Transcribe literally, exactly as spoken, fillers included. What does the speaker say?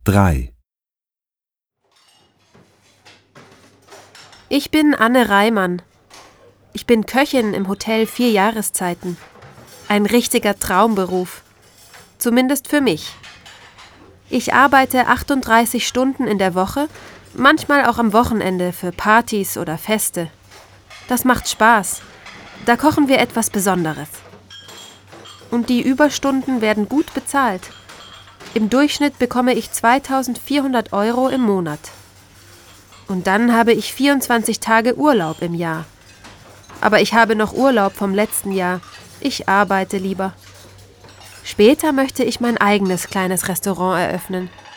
drei. Ich bin Anne Reimann. Ich bin Köchin im Hotel Vier Jahreszeiten. Ein richtiger Traumberuf. Zumindest für mich. Ich arbeite achtunddreißig Stunden in der Woche, manchmal auch am Wochenende für Partys oder Feste. Das macht Spaß. Da kochen wir etwas Besonderes. Und die Überstunden werden gut bezahlt. Im Durchschnitt bekomme ich zweitausendvierhundert Euro im Monat. Und dann habe ich vierundzwanzig Tage Urlaub im Jahr. Aber ich habe noch Urlaub vom letzten Jahr. Ich arbeite lieber. Später möchte ich mein eigenes kleines Restaurant eröffnen.